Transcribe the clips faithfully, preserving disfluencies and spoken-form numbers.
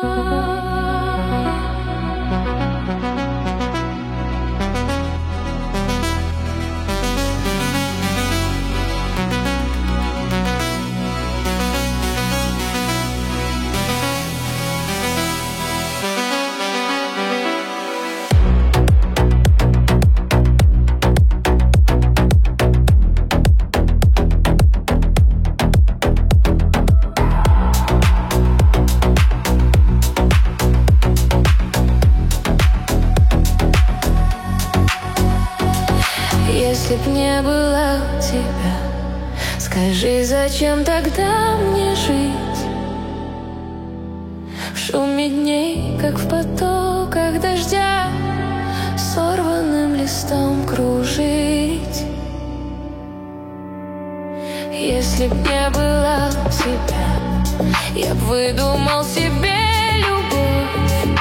Если б не было тебя, скажи, зачем тогда мне жить? В шуме дней, как в потоках дождя, сорванным листом кружить. Если б не было тебя, я б выдумал себе любовь.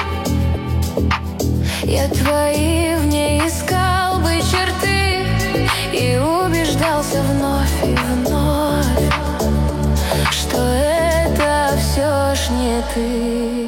Я твои в ней искал бы черты и убеждался вновь и вновь, что это все ж не ты.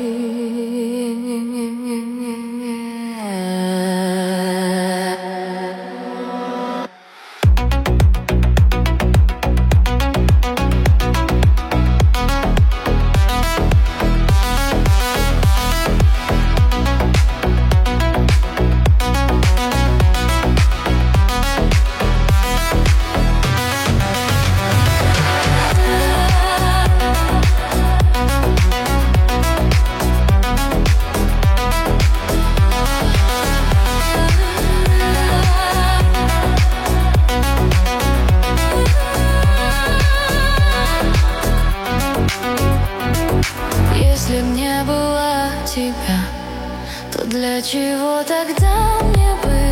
Если б не было тебя, то для чего тогда мне быть?